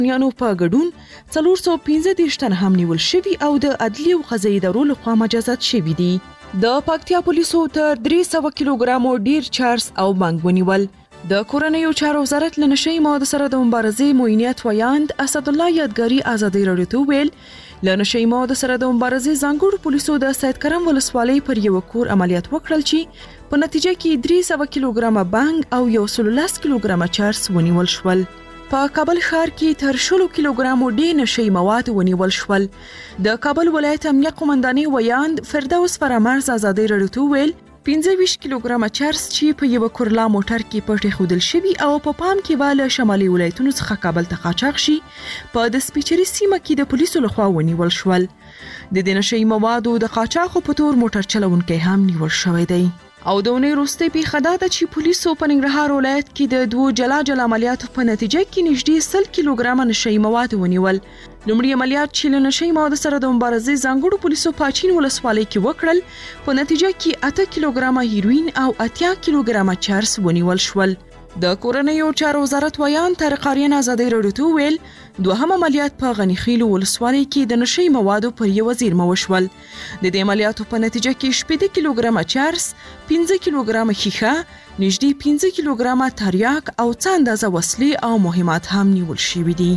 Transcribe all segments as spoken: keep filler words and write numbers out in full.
یانو په ګډون څلور سوه پنځه دېرش تن هم نیول شوي او د عدلي او قضایي ادارو لخوا مجازات شوي دي. د پکتیا پولیسو تر درې سوه کیلوګرامو ډیر چارس او بانګ ونیول. د کورنیو چارو وزارت له نشي موادو سره د مبارزې معینیت ویاند اسد الله یادګاري ازادي راډیو ته ویل له نشي موادو سره د مبارزې ځانګړو پولیسو د سید کرم ولسوالۍ پر یو کور عملیات وکړل چې په نتیجه کې درې سوه کیلوګرامه بانګ او یو سل لس کیلوګرامه چارس ونیول شول. په کابل ښار کې تر شلو کیلوګرامو ډیر نشي مواد ونیول شول. د کابل ولایت امنیه قومندانۍ ویاند فردوس فرامرز ازادي راډیو ته ویل پنځه ویشت کیلوګرامه چارس چې په یو کورلا موټر کې پټې خودل شوی او په پام کې واله شمالي ولایتونو څخه کابل ته قاچاق شي په د سپیچري سیمه کې د پولیسو لخوا ونیول شول. د دې نشي موادو د قاچاقو په تور موټر چلونکي هم نیول شوی دی. او د اونۍ وروستۍ پیښه دا ده چې پولیسو په ننګرهار ولایت کې د دوو جلا جلا عملیاتو په نتیجه کې نږدې سل کیلوګرامه نشي مواد ونیول. لومړی عملیات چې له نشي موادو سره د مبارزې ځانګړو پولیسو په اچین ولسوالۍ کې وکړل په نتیجه کې اته کیلوګرامه هیروین او اتیا کیلوګرامه چارس ونیول شول. د کورنیو چارو وزارت ویان طارق آریان ازادي راډیو ته ویل دوهم عملیات په غنی خیل ولسوالۍ کې د نشي موادو پر یو وزیر وشول. د دې عملیاتو په نتیجه کې شپږ کیلوګرامه چارس، پنځه کیلوګرامه ښیښه، نږدې پنځه کیلوګرامه تریاک او څه اندازه وسلې او مهمات هم نیول شوي دي.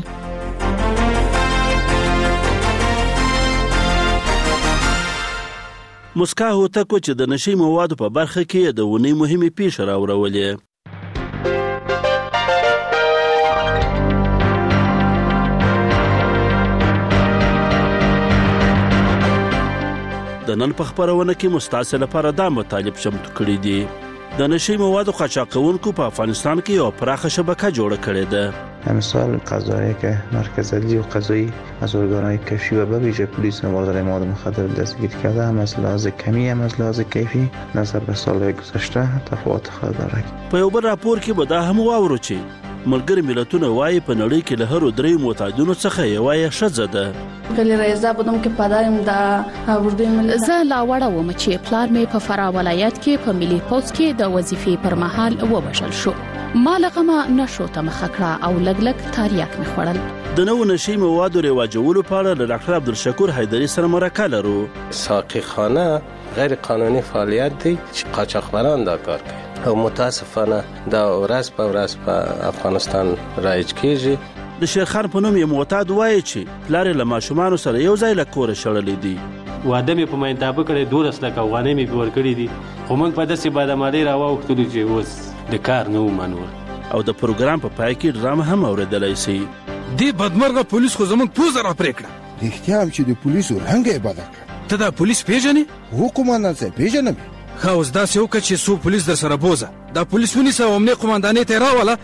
مسکا هوتکو چې د نشي موادو په برخه کې د ونې مهمې پیښې راوړولې. د نن په خبرونه کې مستعصل لپاره دا مطالب چمتو کړي دي. د نشي موادو قاچاقونکو په افغانستان کې یو پراخه شبکه جوړه کړې ده. امثال قضایی که مرکز عدلی و قضایی از ارگانهای کشفی و به ویژه پلیس مبادله مواد مخدر دستگیر کرده هم از لحاظ کمی هم از لحاظ کیفی نظر به سالهای گذشته تفاوت خود دارد. په یو بل راپور کې به دا هم واورو چې ملګري ملتونه وايي په نړۍ کې له هرو درې معتادینو څخه یوه یې ښځه ده. کله رضا بودم که پدرم د اردوی ملت زه لا وړه وم چې پلار مې په فراه ولایت کې په ملي پوز کې د وظیفې پر مهال ووژل شو. ما لغمه نشو ته مخه کړه او لګ لګ تاریاک مې خوړل. د نوو نشي موادو رواجولو په اړه له ډاکټر عبدالشکور حیدري سره مرکه لرو. ساقي خانه غیر قانوني فعالیت دی چې قاچاقبران دا کار کوي او متاسفانه دا ورځ په ورځ په افغانستان رایج کیږي. د شیخان په نوم یې معتاد وایي چې پلار یې له ماشومانو سره یو ځای له کوره شړلی دی. واده مې په مینتابه کړی دولس لکه افغانۍ مې پې ورکړي دي خو موږ په داسې بادمالۍ راواوښتلو چې اوس د کار نه ومنور. او د پروګرام په پای کې ډرامه هم اوریدلی سي. دې بدمرغه پولیس خو زموږ پوزه را پرې کړه. رښتیا هم چې د پولیسو رنګ یې بده کړه. ته دا پولیس پېژنې؟ هو قومندان صاحب پېژنم. ښه اوس داسې وکړه چې څو پولیس در سره بوزه دا پولیس ونیسه او امنیه قومندانۍ ته یې راوله.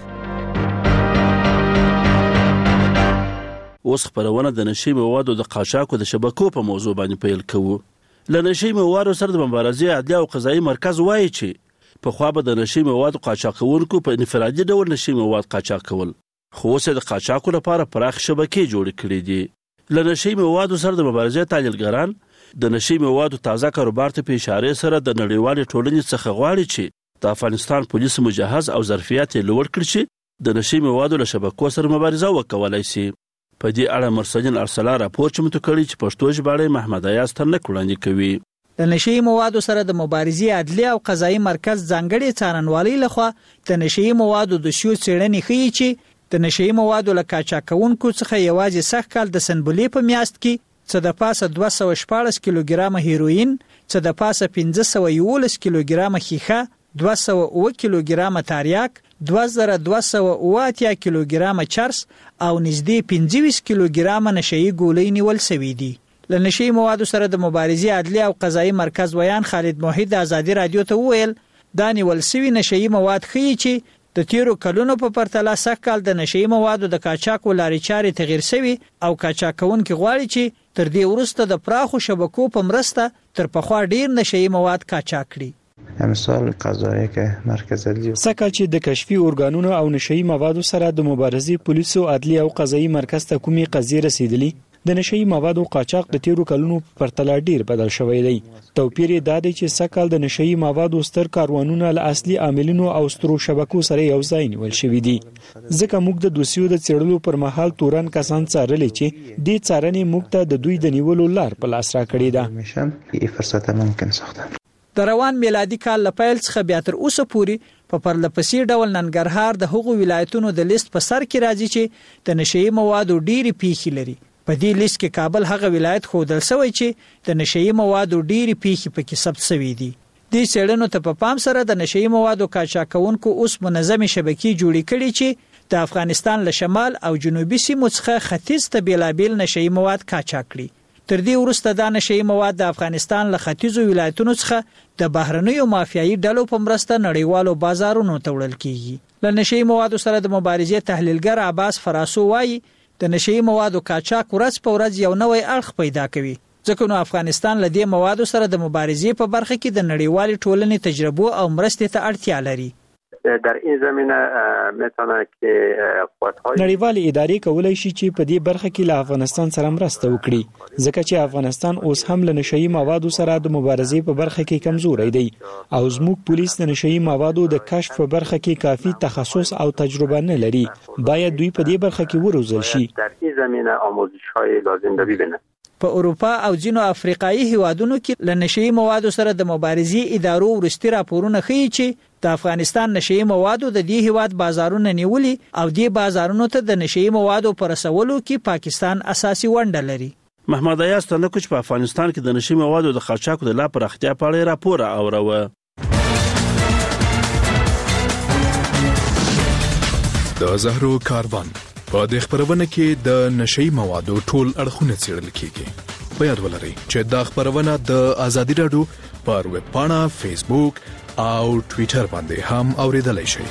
اوس خپرونه د نشي موادو د قاچاقو د شبکو په موضوع باندې پیل کوو. له نشي موادو سره د مبارزې عدلي او قضایي مرکز وایي چې پخوا به د نشي موادو قاچاقونکو په انفرادي ډول نشي مواد قاچاق کول خو اوس د قاچاقو لپاره پراخ شبکې جوړې کړې دي. له نشي موادو سره د مبارزې تحلیلګران د نشي موادو تازه کاروبار ته په اشارې سره د نړیوالې ټولنې څخه غواړي چې د افغانستان پولیس مجهز او ظرفیت یې لوړ کړي چې د نشي موادو له شبکو سره مبارزه وکولای شي. په دې اړه مرسلین ارسلا راپور چمتو کړی چې پښتو ژباړې محمد ایاز ترنک وړاندې کوي. د نشي موادو سره د مبارزې عدلي او قضایي مرکز ځانګړي څارنوالۍ لخوا د نشي موادو د شیو څېړنې ښیي چې د نشي موادو له قاچاقونکو څخه یوازې سږ کال د سنبلې په میاشت کې څه د پاسه دوه سوه شپاړس کیلوګرامه هیروین، څه د پاسه پنځه سوه یولس کیلوګرامه ښیښه، دوه سوه اوه کیلوګرامه تریاک، دوه زره دوه سوه اوه اتیا کیلوګرامه چرس او نږدې پنځه ویشت کیلوګرامه نشهیي ګولۍ نیول سوي دي. له نشهیي موادو سره د مبارزې عدلي او قضایي مرکز ویان خالد موحد د ازادي راډیو ته وویل دا نیول سوي نشهیي مواد ښیي چې د تیرو کلونو په پرتله سږ کال د نشهیي موادو د قاچاقو لارې چارې تغیر سوي او قاچاقونکي غواړي چې تر دې وروسته د پراخو شبکو په مرسته تر پخوا ډیر نشهیي مواد قاچاق کړي. امثال قضایی که مرکز عدلی سکه چې د کشفي ارګانونو او نشهیي موادو سره د مبارزې پولیسو عدلي او قضایي مرکز ته کومې قضیې رسیدلي د نشئی موادو قاچاق د تیرو کلونو په پرتله ډیر بدل شوی دی. توپیر یې دا دی چې سږکال د نشئی موادو ستر کاروانونه له اصلي عاملینو او سترو شبکو سره یو ځای نیول شوي دي. ځکه موږ د دوسیو د څېړلو پر مهال تورن کسان څارلي چې دې څارنې موږ ته د دوی د نیولو لار په لاس راکړې ده. فرصت ممکن ساخته. د روان میلادي کال له پیل څخه بیا تر اوسه پورې په پرلپسې ډول ننګرهار د هغو ولایتونو د لیست په سر کې راځي چې د نشئی موادو ډېرې پیښې لري. په دې لیست کې کابل هغه ولایت ښودل شوی چې د نشئی موادو ډېرې پیښې پکې ثبت شوي دي. دې څېړنو ته په پام سره د نشئی موادو قاچاقونکو اوس منظمې شبکې جوړې کړي چې د افغانستان له شمال او جنوبي سیمو څخه ختیځ ته بېلابېل نشئی مواد قاچاق کړي. تر دې وروسته دا نشئی مواد د افغانستان له ختیځو ولایتونو څخه د بهرنیو مافیایي ډلو په مرسته نړیوالو بازارونو ته وړل کیږي. له نشئی موادو سره د مبارزې تحلیلګر عباس فراسو وایي د نشئی موادو قاچاق ورځ په ورځ یو نوی اړخ پیدا کوي، ځکه نو افغانستان له دې موادو سره د مبارزې په برخه کې د نړیوالې ټولنې تجربو او مرستې ته اړتیا لري. در این زمینه میتونه که قوت‌های نړیوالې ادارې کولای شي چې په دې برخه کې له افغانستان سره مرسته وکړي، ځکه چې افغانستان اوس هم له نشئی موادو سره د مبارزې په برخه کې کمزوری دی او زموږ پولیس د نشئی موادو د کشف په برخه کې کافي تخصص او تجربه نه لري. باید دوی په دې برخه کې وروزل شي. در این زمینه آموزش‌های لازم ببینه. په اروپا او ځینو افریقایي هیوادونو کې له نشئی موادو سره د مبارزې ادارو وروستي راپورونه ښیي چې د افغانستان نشئی موادو د دې هیواد بازارونه نیولي او دې بازارونو ته د نشئی موادو پر رسولو کې پاکستان اساسي ونډه لري. محمد ایاز تنکوچ په افغانستان کې د نشئی موادو د قاچاق د لا پراختیا په اړه راپور اوروه. د زهرو کاروان په دې خبرونه کې د نشئی موادو ټول اړخونه څېړل کیږي. په یاد ولرئ چې دا خبرونه د ازادي راډیو پر ویب پاڼه، فیسبوک او ټویټر باندې هم اوریدلای شئ.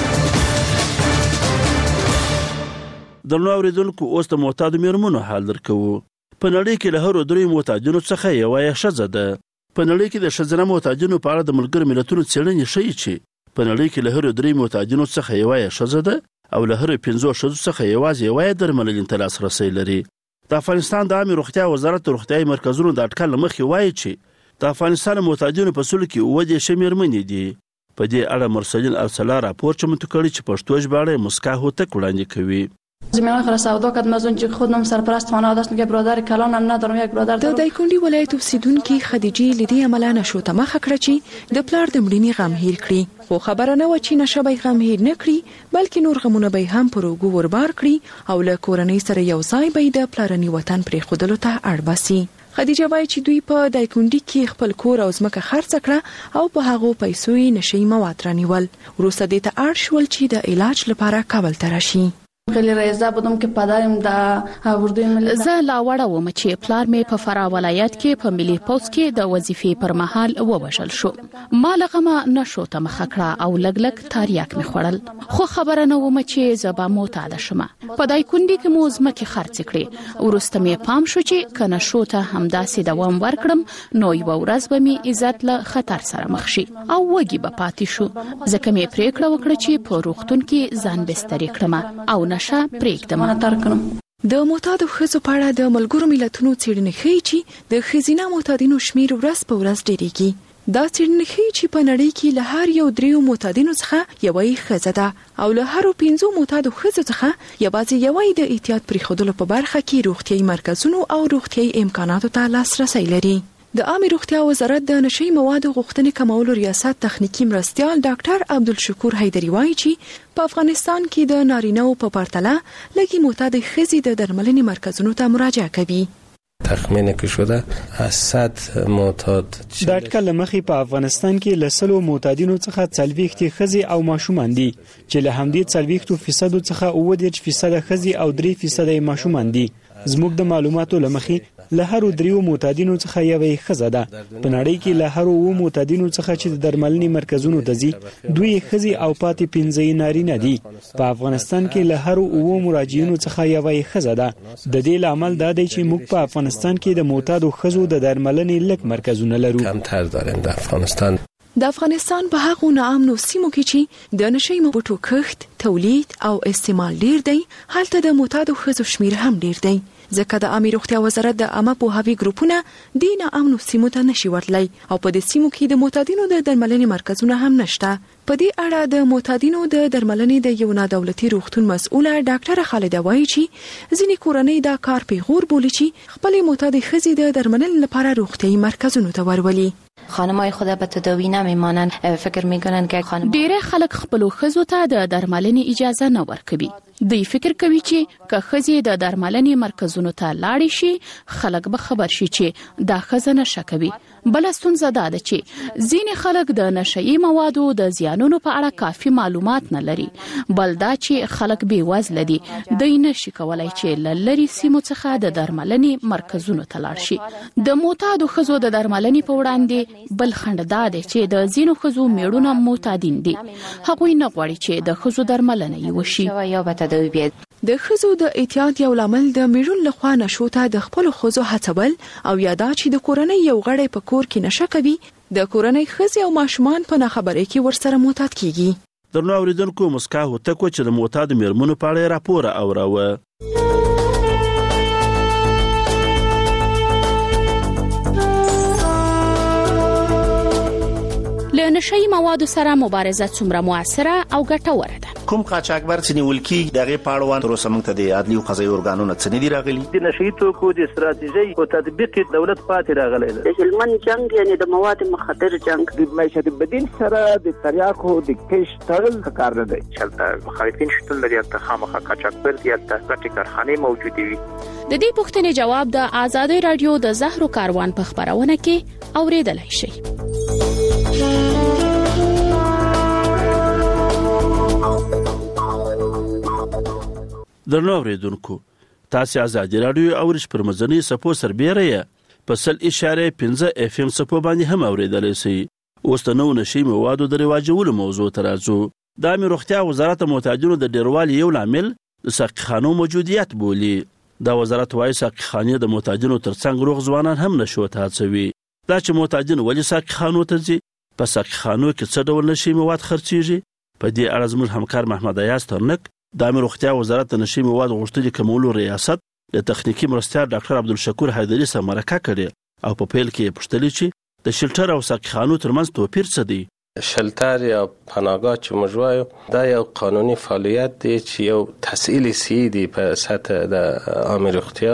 د نو اوریدونکو اوس د معتاد میرمنو حال درکو. په نړۍ کې له هر درې معتادینو څخه یو یې ښځه ده. په نړۍ کې د ښځینه معتادینو په اړه د ملګرو ملتونو څېړنې ښیي چې په نړۍ کې له هر درې معتادینو څخه یو یې ښځه ده او له هر پنځو ښځو څخه یوازې یوه یې درملنې ته لاسرسی لري. د افغانستان د عامې روغتیا وزارت د روغتیایي مرکزونو د اټکل له مخې وایي چې د افغانستان معتادینو په سلو کې اووه دېرش مېرمنې دي. په دې اړه مرسلین ارسلا راپور چمتو کړی چې پښتو ژباړه مسکا هوتک وړاندې کوي. زمین آخر سودا کردم از اونجا خودم سرپرست خانواده است، میگه برادر کلانم ندارم، یک برادر دارم. د دایکنډي ولایت اوسیدونکي خدیجه لدی عمله نشو ته مخه کړه چې د پلار د مړینې غم هیر کړي، خو خبره نه و چې نشه به غم هیر نه کړي بلکې نور غمونه به هم پر اوږو وربار کړي او له کورنۍ سره یو ځای به د پلارني وطن پرې خودلو ته اړ باسي. خدیجه وایي چې دوی په دایکنډي کې خپل کور او ځمکه خرڅ کړه او په هغو پیسو یې نشئی مواد رانیول. وروسته دې ته اړ شول چې د علاج لپاره کابل ته راشي. خیلی رئیسه بودم که پدرم در اردوی ملی زه لا وړه وم چې پلار مې په فراه ولایت کې په ملي پوځ کې د وظیفې پر مهال ووژل شو. ما له غمه نشو ته مخه کړه او لږ لږ تاریاک مې خوړل، خو خبره نه وم چې زه به معتاده شم. په دایکنډي کې مو ځمکې خرڅې کړې. وروسته مې پام شو چې که نشو ته همداسې دوام ورکړم نو یوه ورځ به مې عزت له خطر سره مخ شي او وږي به پاتې شو. ځکه مې پرېکړه وکړه چې په روغتون کې ځان بسترې کړم او نشه پرېږدم. د معتادو ښځو په اړه د ملګرو ملتونو څېړنې ښیي چې د ښځینه معتادینو شمېر ورځ په ورځ ډېرېږي. دا څېړنې ښیي چې په نړۍ کې له هر یو دریو معتادینو څخه یوه یې ښځه ده او له هرو پنځو معتادو ښځو څخه یوازې یوه یې د احتیاط پرېښودلو په برخه کې روغتیایي مرکزونو او روغتیایي امکاناتو ته لاسرسی لري. د عامه روغتیا وزارت د نشئی موادو غوښتنې کمولو ریاست تخنیکی مرستیال ډاکټر عبدالشکور حیدری وایي چې په افغانستان کې د نارینه‌و په پرتله لږې معتادې ښځې د درملنې مرکزونو ته مراجعه کوي. تخمین که شده از صد معتاد د اټکل له مخې په افغانستان کې له سلو معتادینو څخه څلوېښت ښځې او ماشومان دي چې له همدې څلوېښتو فیصدو څخه اووه دېرش فیصده ښځې او درې فیصده یې ماشومان دي. زموږ د معلوماتو له مخې له هرو دریو معتادینو څخه یوه ښځه ده. په نړۍ کې له هرو اووه معتادینو څخه چې د درملنې مرکزونو ته ځي دوی ښځې او پاتې پنځه یې نارینه دي. په افغانستان کې له هرو اووه مراجعینو څخه یوه ښځه ده. د دې لامل دا دی چې موږ په افغانستان کې د معتادو ښځو د درملنې لږ مرکزونه لرو. کمتر داریم در افغانستان. د افغانستان په هغو ناامنو سیمو کې چې د نشي موټو کښت، تولید او استعمال ډیر دی، هلته د معتادو ښځو شمیر هم ډیر دی. ځکه د عامه روغتیا وزارت د عامه پوهاوي ګروپونه د ناامنو سیمو ته نشي ورتلی او په دې سیمو کې د معتادینو د درملنې مرکزونه هم نشته. په دې اړه د معتادینو د درملنې د یو نادولتي روغتون مسؤله ډاکټره خالده وایي چې ځینې کورنۍ دا کار پیغور بولي چې خپل معتاد ښځې د درملنې لپاره روغتيایي مرکزونو ته ورولي. خانمای خود به تداوی نمیمانند، فکر میکنن که خانم ډیره خلک خپل ښځو ته د درملنې اجازه نه ورکوي. دوی فکر کوي چې که ښځې د درملنې مرکزونو ته لاړې شي خلک به خبر شي چې دا ښځه نشه کوي. بل ستونزه دا ده چې ځینې خلک د نشئی موادو د زیانونو په اړه کافي معلومات نه لري. بل دا چې خلک بې وزله دي، دوی نشي کولای چې له لرې سیمو څخه د درملنې مرکزونو ته لاړ شي. د معتادو ښځو د درملنې په وړاندې بل خنډ دا دی چې د ځینو ښځو میړونه معتادین دي. هغوی نه غواړي چې د ښځو درملنه یې وشي. د ښځو د اعتیاد یو لامل د میړون لخوا نشو ته د خپل ښځو هڅول او یا دا چې د کورنۍ یو غړی په کور کې نشه کوي، د کورنۍ ښځې او ماشومان په ناخبرۍ کې ورسره معتاد کیږي. درنو اوریدونکو، مسکا هوتکو چې د معتاد میرمنو په اړه راپور اوراوه. له نشئی موادو سره مبارزه څومره موثره او ګټوره ده؟ کوم قاچاقبر چې نیول کیږي دغه پاړوان تر اوسه موږ ته د عدلي او قضایي ارګانونو څخه نه دی راغلي. د نشئی توکو د استراتیژي او تطبیق دولت پاتې راغلی دی. د هلمند جنگ یعنی د مواد مخدر جنگ د معیشت بدیل سره د تریاکو د کش تړل کار نه دی. چلته مخالفین شتون لري ته خامخا قاچاقبر دي ته ګټي کارخانه موجود وي. د دې پوښتنې جواب د آزادۍ رادیو د زهرو کاروان په خبرونه کې اوریدلای شئ. درنو اوریدونکو، تاسو آزادۍ رادیو او رش پر مزنی سپو سربېره په سل اشاره پنځه اف ام سپو باندې هم اوریدلای شئ. اوس د نو نشي موادو د رواجولو موضوع ترازو. د عامه روغتیا وزارت معتادینو د ډیروالي یو لامل د ساقخانو موجودیت بولی. دا وزارت وايي ساقخانې د معتادینو ترڅنګ روغ ځوانان هم نشو ته هڅوي. دا چې معتادین ولې ساقخانو ته ځي، په ساقخانو کې څه ډول نشي مواد خرڅيږي، په دې اړه زموږ همکار محمد ایاز ترنک د عامه روغتیا وزارت د نشي مواد غوښتنې کمولو ریاست د تخنیکی مرستیال ډاکټر عبدالشکور حیدري سره مرکه کړې او په پیل کې پوښتنه چې د شلټر او ساقخانو ترمنځ توپیر څه دی. شلتر یا پناهگاه چې موږ وایو دا یو قانوني فعالیت دی چې یو تسهیل سی دی په سطح د عامه روغتیا.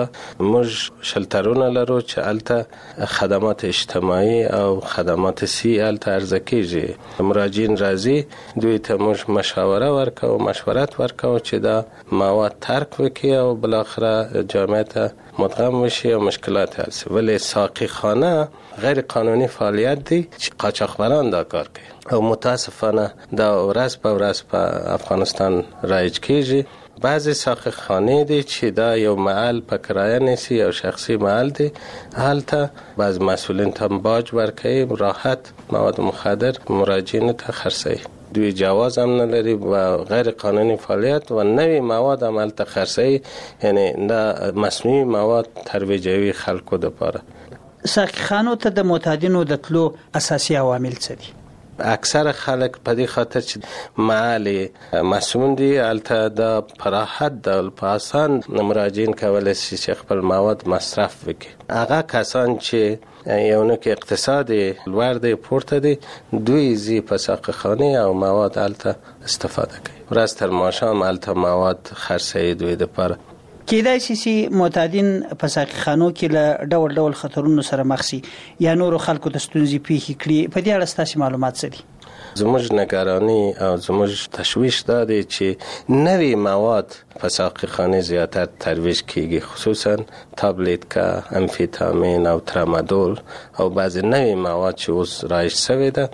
موږ شلترونه لرو چې الته خدمات اجتماعي او خدمات سی الته عرضه کیږي. مراجعین راځي دوی ته موږ مشوره ورکو مشورت ورکو چې دا مواد ترک وکړي او بل اخره جامعه ته مدغم وشي او مشکلات حل شي. ولی ساقی خانه غیر قانونی فعالیت دی چې قاچاقبران دا کار کوي او متاسفانه دا ورځ په ورځ په افغانستان رایج کیږي. بعضی ساقی خانه دی چې دا یو محل په کرایه نیسی او شخصی محل دی، هلته بعض مسئولین ته باج ورکوي راحت مواد مخدر مراجعین ته خرڅوي. دوی جواز هم نلري و غیر قانونی فعالیت و نوی مواد هم هلته خرڅوي، یعنی دا مصنوعي مواد ترویجوي خلکو دپاره. ساقخانو ته د معتادینو د تلو اساسي عوامل څه دي؟ اکثر خلک په دې خاطر چې محل مسموم دي هلته د پراحت د پاسان مراجعین کولای شي چې خپل مواد مصرف وکړي. هغه کسان چې یو نو کې اقتصاد لوړ دی پورته دی دوی زی په ساقخانه او مواد هلته استفاده کوي. ورځ تر ماښام هلته مواد خرڅوي دوی دپاره. کېدای شي چې معتادین په ساقخانو کې له ډول ډول خطرونو سره مخ شي یا نور خلکو ته ستونزې پیښې کړي. په دې اړه ستاسو معلومات څه دي؟ زموږ نگرانی او زموږ تشویش دا دی چې نوی مواد په ساقخانه زیاتر ترویج کیږي، خصوصا تابلیتکا، امفیتامین او ترامادول او بعضی نوی مواد چې اوس رایج شوی ده.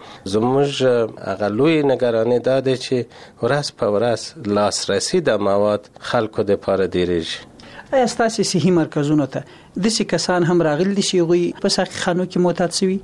زموږ هغه لوی نگرانی دا دی چې ورځ په ورځ لاسرسی د مواد خلکو دپاره ډیریږي. آیا ستاسو صحي مرکزونو ته داسې کسان هم راغلي دي چې هغوی په ساقخانو کې معتاد شوي؟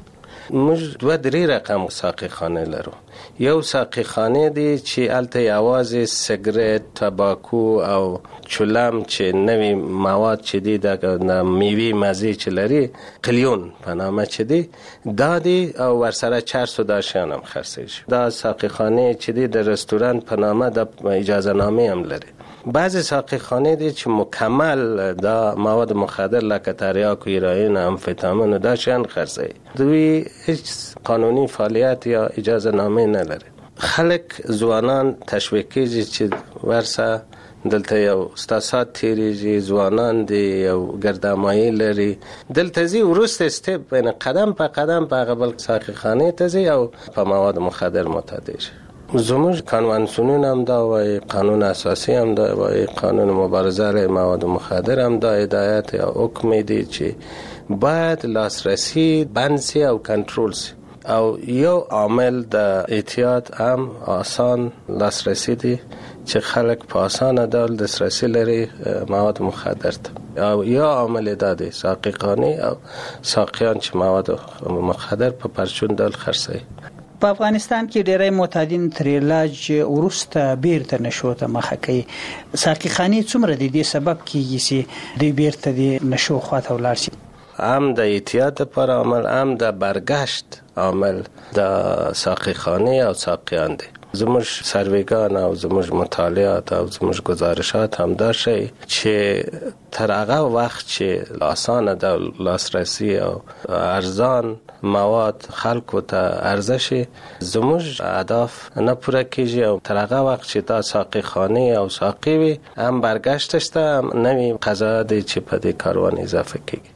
موږ دوه درې رقم ساقي خانه لرو. یو ساقي خانه دی چې الته یوازې سیګریټ، تباکو او چولم چې نوی مواد چې دی د میوې مزه چې لري قلیون په نامه چې دی دا دی او ورسره چرس و دا شیان هم خرڅیږي. دا ساقي خانه چې دی د رستوران په نامه د اجازه نامه هم لري. بعضی ساقی خانه دی چې مکمل دا مواد مخدر لکه تریاک و هیروئین، امفتامین و دا شیان خرڅوي. دوی هیڅ قانوني فعالیت یا اجازه نامه نلري. خلک ځوانان تشویق کیږي چې ورسه دلته یو ستاسات تیریږي، ځوانان دی یو ګردامایي لري، دلته زی ورسته استپ بین قدم په قدم په قبل ساقی خانه ته زی او په مواد مخدر معتاد شي. زموږ کنوانسیون هم دا وایي، قانون اساسی هم دا وایي، قانون مبارزه علیه مواد مخدر هم دا هدایت یا حکم دی چې باید لاسرسی بند سی او کنټرول سی. او یو عامل د احتیاط هم آسان لاسرسی دی چې خلک په آسان ډول دسترسی لري مواد مخدر ته. او یا عامل دا دی ساقي خانه او ساقیان چې مواد مخدر په پرچون ډول خرڅوي. په افغانستان کې ډېری معتادین تر علاج وروسته بیرته نشو ته مخه کوي. ساقي خانې څومره د دې سبب کیږي چې دوی بیرته د نشو خواته ولاړ شي؟ هم د احتیاط پر عمل، هم د برگشت عمل د ساقي خانه او ساقیان دی. زموږ سرویګان او زموږ مطالعات او زموږ گزارشات هم دا شي چې تر هغه وخت چې آسانه د لاسرسی او ارزان مواد خلکو ته ارزش زموږ اهداف نه پوره کیږي او تر هغه وخت چې دا ساقي خانه او ساقي وي هم برگشتش ته نوی قضا دی چې په دې کاروان اضافه کیږي.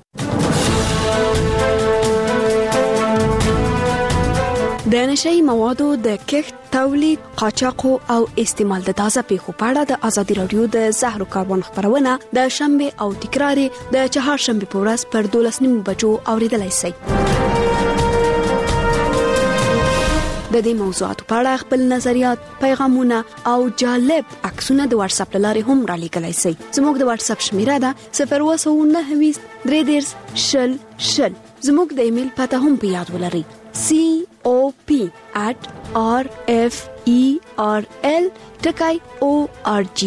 د نشئی موادو د کښت، تولید، قاچاق او استعمال د تازه پیښو په اړه د ازادي رادیو د زهرو کاربن خبرونه د شنبه او تکرار د چهارشنبه په ورځ پر دولس نیمو بجو اوریدلای شئ. د دې موضوعاتو په اړه خپل نظریات، پیغامونه او جالب عکسونه د واتس اپ لارې هم را لیږلای شئ. زموږ د واتس اپ شمیره ده صفر اووه سوه نهه ویشت درې دېرش شل شل. زموږ د ایمیل پته هم په یاد ولرئ: C O P at R F E R L ټکای O R G.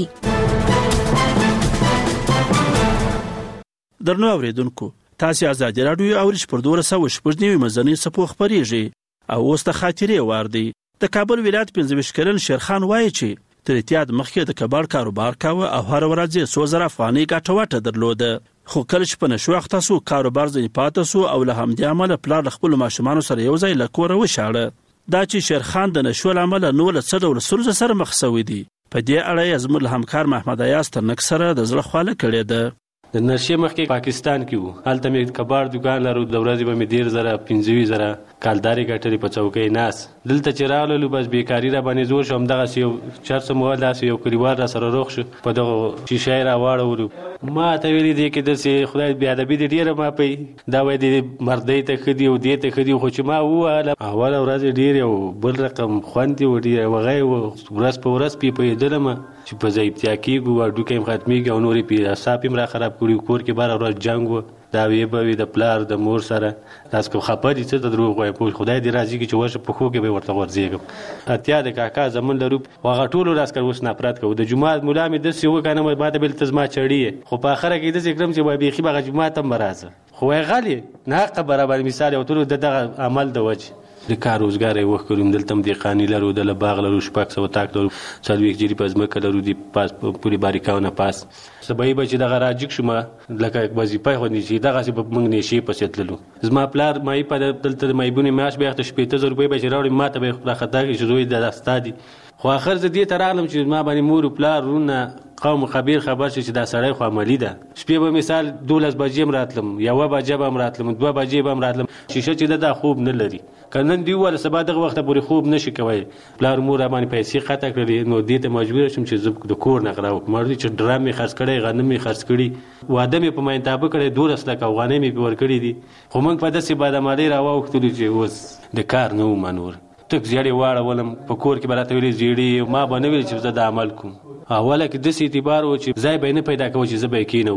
درنو اوریدونکو، تاسو آزادي رادیو او رښ پر دوه سوه شپږ نیمه مزنی سپو خبريږي او اوس د خاطرې وار دی. د کابل ولایت پنځه ویشت کلن شیرخان وایي چې تر اتحاد مخکې د کباړ کاروبار کاوه او هر ورځ څو زره افغانۍ ګټه وټه درلوده. خو کله چې په نشو اخته سو کاروبار ځنې پاتې سو او له همدې امله پلار خپل ماشومان سره یو ځای له کوره وشاړه. دا چې شیرخان د نشو عمله نو له څه ډول سرزه سره مخ شوی دی. په دې اړه زموږ همکار محمد ایاز ترنک سره د زړه خواله کړې ده. د نشې مخکې پاکستان کې وو، هلته مې کباړ دکان لرو، د ورځې به مې ډېر زره پنځه زره کالدارې ګټلې په چوکۍ ناس. دلته چې راغللو بس بیکاري را باندې زور شو، همدغسې یو چرسه مواد داسې یو کلیوال را سره روغ شو، په دغه شیشه یې را واړولو. ما ته ویلي دی کې داسې خدای بېادبي دې ډېره ماپوي، دا وایي دې مردۍ ته ښه دي او دې ته ښه دي. خو چې ما ووهله اوله ورځ یې ډېر یو بل رقم خوند یې و، ډېر وغی و، ورځ په ورځ پې پوهېدلم چې په ضعیفتیا کېږو، هډوکي هم ختمېږي او نورې پې اعصاب هم را خراب کړي. کور کې باره ورځ جنګ و، دا ویې به وي د پلار د مور سره، داسې که خفه دي څه ته دروغ وایي، پوه خدای دې راضي کړي چې ورشه پښو کې به ورته غورځېږم. اتیا د کاکا زمون لرو، هغه ټولو راس کړ اوس نفرت کوو. د جومات ملا مې داسې وکنه ما ته بل ته زما چړي یې، خو په اخره کې داسې کړم چې وایي بیخي به هغه جومات هم به راځه. خو وایي غلې ناحقه برابر مثال یو ټولو د دغه عمل د وجې د کار روزګار یې وښ کړو. دلته هم دهقاني لرو، دله باغ لرو، شپږ سوه تاک لرو، څلوېښت جریبه ځمکه لرو، د پاس پولې باریکاونه پاس. سبا به چې دغه راجګ شومه لکه وظیفه خوندې چې دغسې به موږ نېشې پسې تللو. زما پلار مایي په دلته د مایبونې معاش به یې اخته شپېته زره روپۍ به چې راوړي ما ته به یې راخطا کړي چې زوی دا ستا دي. خو آخر زه دې ته راغلم چې ما باندې مور و پلار وروڼه قوم خبیر خبر شي چې دا سړی خو عملي ده. شپې به مثال دولس بجې هم راتلم، یوه بجه به هم راتلم، دوه بجې به هم راتلم. شیشه چې ده دا خوب نه لري، که نن دې وویله سبا دغه وخته پورې خوب نه شي کوی. پلار مور را باندې پیسې قطع کړلې، نو دې ته مجبوره شوم چې زه د کور نه غلا وکړم. مړ دي چې ډرم مې خرڅ کړی، غنم مې خرڅ کړي، واده مې په مینتابه کړی، دولس لکه افغانۍ مې پې ورکړي دي. خو موږ په داسې بادامالۍ را واوښتلو چې اوس د کار نه وم نور. تک زیړې واړولم، په کور کې به راته ویلې زیړې، ما به نه ویل چې زه دا عمل کوم. اوله کې داسې اعتبار و چې ځای به یې نه پیدا کوه چې زه به یې کېنولم.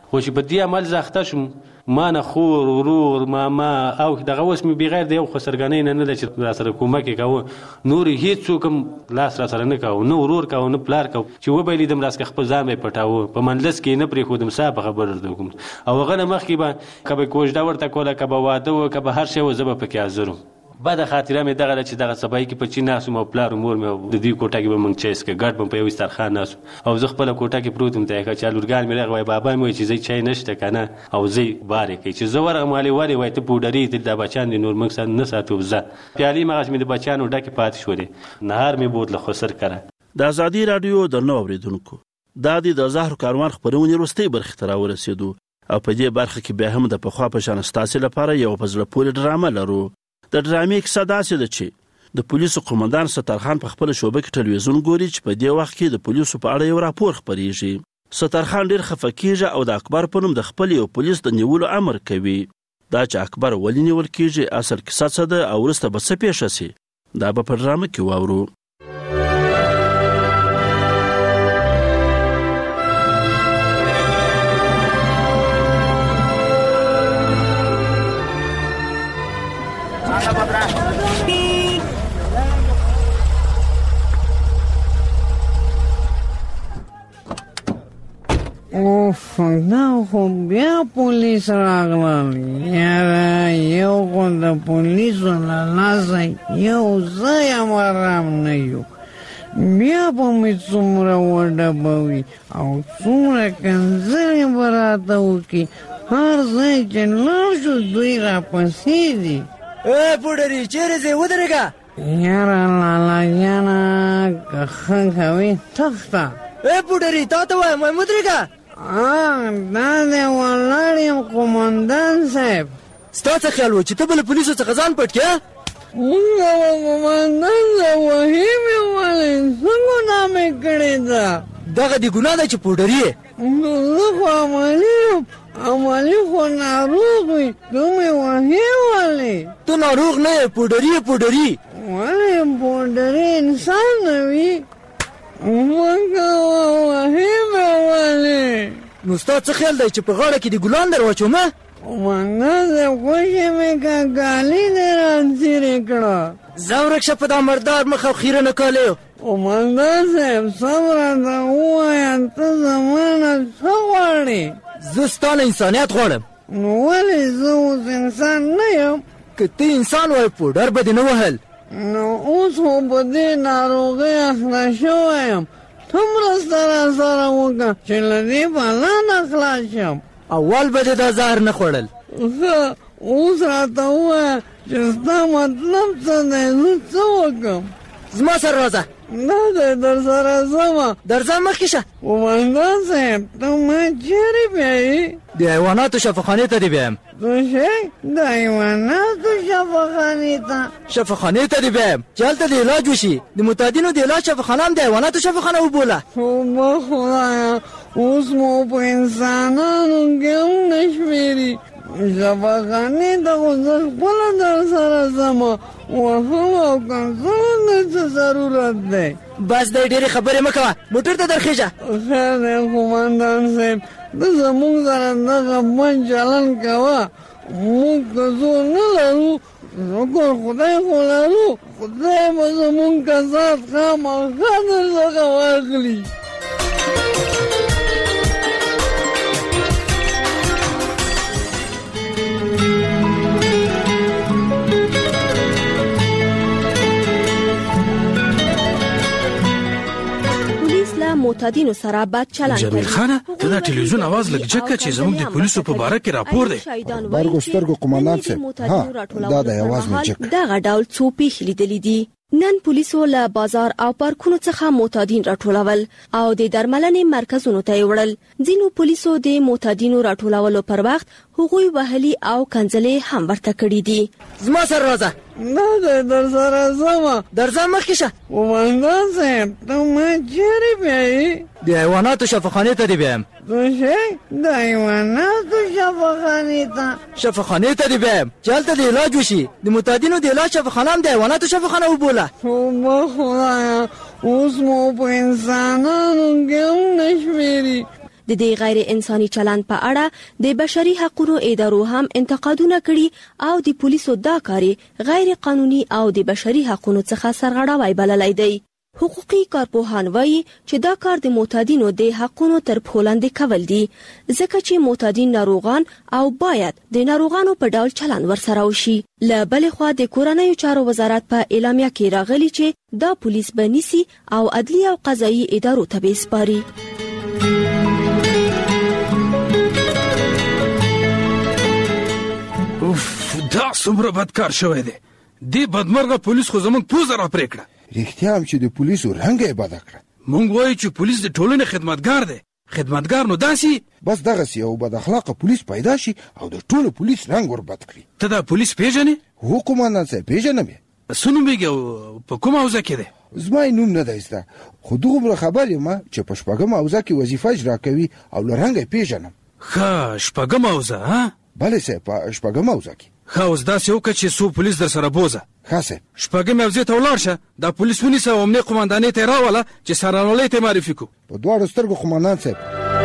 خو چې په دې عمل زه اخته شوم ما نه خور ورور ماما او دغه اوس مې بغیر د یو خسرګنۍ نه نه ده چې را سره کومک یې کوه نور هېڅ څوک هم لاس را سره نه کوه نه ورور کوه نه پلار کوه چې وبیلیدم راسکه خپل ځان به یې پټاوه په منلس کې یې نه پرېښودم سا په خبر درته وکړم او هغه نه مخکې به که به کوژده ورته کوله که به واده و که به هر شی و زه به پکې حاضر وم بده خاطره مې دغه ده چې دغه سبای کې په چین ناست وم او پلار و مور مې د دوی کوټه کې به موږ چای څښه ګډ به په یو دسترخوان ناست وم او زه خپله کوټه کې پروت وم ته یې چې لورګان مې راغی وایي بابا مې وایي چې زه چای نشته که نه او زه بار یې کوي چې زه ورغلم والې ولې وایي ته پوډري ته دا بچیان دي نور موږ نه ساتو زه پیالې مغز مې د بچیانو ډکې پاتې شولې نهار مې بوتله خسر کره د ازادي راډیو درنو اورېدونکو دا د د زهرو کاروان خپرونې وروستۍ برخې ته راورسېدو او په دې برخه کې بیا هم د پخوا په شان ستاسې لپاره یو په زړه پورې ډرامه لرو د ډرامې کیسه داسې ده چې د پولیسو قومندان سترخان په خپله شعبه کې ټلویزیون ګوري چې په دې وخت کې د پولیسو په اړه یو راپور خپریږي سترخان ډېر خفه کېږي او د اکبر په نوم د خپل یو پولیس د نیولو امر کوي دا چې اکبر ولې نیول کېږي اصل کیسه څه ده او وروسته به څه پیښه سي دا به په ډرامه کې واورو اوف دا خو بیا پولیس راغلل یاره یو خو د پولیسو له لاسه یو ځای هم ارام نه یو بیا به مې څومره وډبوي او څومره کنځلې به راته وکړي هر ځای چې لاړ شو دوی راپسې دي ای پوډري چیرې ځې ودرېږه یاره لالاجانه که ښه کوې تخته ای پوډري تا ته وایم وایم ودرېږه دا دی ولاړ یم قومندان صاحب ستا څه خیال و چې ته به له پولیسو څخه ځان پټ کړې مونږ به قومندان صاحب وهي مې ولې څه ګناه مې کړې ده دغه دې ګناه ده چې پوډري یې زه خو عملي یم عملي خو ناروغ وي ته مې وهي ولې ته ناروغ نه یې پوډري یې پوډري ولې پوډري انسان نه وي مونږ وهي مې ولې نو ستا څه خیال دی چې په غاړه کې دې ګلان در واچومه قومندان صاحب خوښې مې که ګالي دې رانځيرې کړه ځه ورک شه په دا مردار مخ او خیره نه کالیو قومندان صاحب څه راته ووایه ته زما نه څه غواړې زه ستا نه انسانیت غواړم نو ولې زه اوس انسان نه یم که ته انسان وای پوډر به دې نه وهل نو اوس خو په دې ناروغۍ اخته شوی یم ته مرسته راسره وکړه چې له دې بلا نه خلاص شم اول به دې دا زهر نه خوړل ښه اوس راته ووایه چې ستا مطلب څه دی زه څه وکړم زما سره راځه نه دی در سره ځمه درځه مخکې شه قومندان صاحب ته ما چیرې بیایي د حیواناتو شفاخانې ته دې بیایم څه شی د حیواناتو شفاخانې ته شفاخانې ته دې بیایم چې هلته د علاج وشي د متعدینو د علاج شفاخانه هم د حیواناتو شفاخانه وبوله توبه خدایه اوس مو په انسانانو کې هم نه شمېري شفاخانې ته خو زه خپله در سره ځمه وهم او کنځلو ته څه ضرورت دی بس دی ډېرې خبرې مه کوه موټر ته درخېږه خیر دی قومندان صاحب ته زموږ سره دغه بد چلن کوه موږ که زور نه لرو شکر خدای خو لرو خدای به زموږ کسات خامخا درڅخه واخلي معتادینو سره بد چلند کوي. جمیل خانه ته دا ټلویزیون आवाज لګ جکه چې زموږ د پولیسو په باره کې راپور دی. برګو سترګو قومندان صاحب ها دا د आवाज مې جک. دا ډول څو پیښې لیدلې دي. نن پولیسو له بازار او پارکونو څخه معتادین راټولول او د درملنې مرکزونو ته وړل. ځینو پولیسو د معتادینو راټولولو پر وخت هغوی وهلي او کنځلې هم ورته کړې دي. زما سره راځه. نه در سره زما درځه مخکې شه. قومندان صاحب ته ما چیرې بیایي؟ د حیواناتو شفاخانې ته دې بیایم. څه شی؟ د حیواناتو شفاخانې ته؟ شفاخانې ته دې بیایم چې هلته د علاج وشي. د معتادینو د علاج شفاخانه هم د حیواناتو شفاخانه وبوله. توبه خدایه اوس مو په انسانانو کې هم نه شمېري. د دې غیر انساني چلند په اړه د بشري حقوقو ادارو هم انتقادونه کړي او د پولیسو دا کار غیر قانوني او د بشري حقوقو څخه سرغړاوی بللی دی. حقوقي کارپوهان وایي چې دا کار د معتادینو د حقونو تر پښو لاندې کول دي ځکه چې معتادین ناروغان او باید د ناروغانو په ډول چلند ورسره وشي. له بلې خوا د کورنیو چارو وزارت په اعلامیه کې راغلي چې دا پولیس به نیسي او عدلي او قضایي ادارو ته به سپاري. اوف دا څومره بد کار شوی دی. دې بدمرغه پولیس خو زموږ پوزه را پرې کړه. رښتیا هم چې د پولیسو رنګ یې بده کړه. مونږ وایو چې پولیس د ټولنې خدمتګار دی. خدمتګار نو داسې بس دغسې یو بد اخلاقه پولیس پیدا شي او د ټولو پولیس رنګ ور بد کړي. ته دا پولیس پیژنې؟ هو قومندان صاحب پیژنم یې. څه نومېږي او په کومه حوزه کې دی؟ زما یې نوم نه دی زده خو دومره خبر یم چې په شپږمه حوزه کې وظیفه اجرا کوي او له رنګه یې پیژنم. ښه شپږمه حوزه ها؟ بلې صاحب په شپږمه حوزه کې. ښه اوس داسې وکړه چې څو پولیس در سره بوزه. ښه صاحب. شپږمې حوزې ته ولاړ شه دا پولیس ونیسه او امنیې قومندانۍ ته یې راوله چې سرانوالی ته یې معرفي کړو. په دواړو سترګو قومندان صاحب.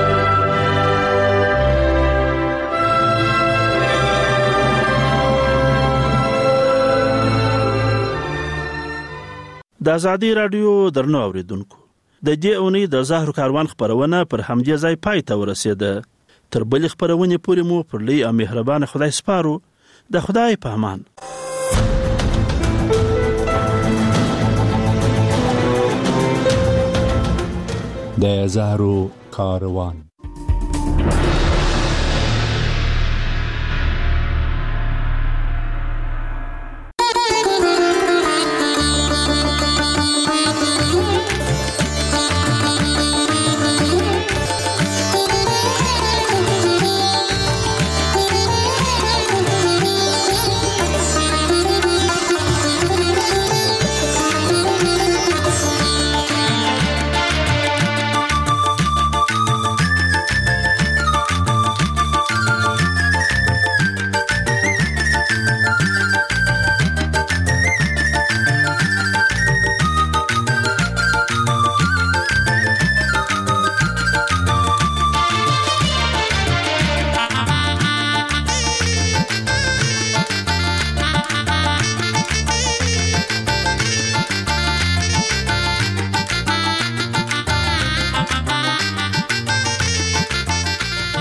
د ازادي راډیو درنو اوریدونکو د دې اونۍ د زهرو کاروان خپرونه پر همدې ځای پای ته ورسېده. تر بلې خپرونې پورې مو پر لوی او مهربانه خدای سپارو. د خدای په امان. د زهرو کاروان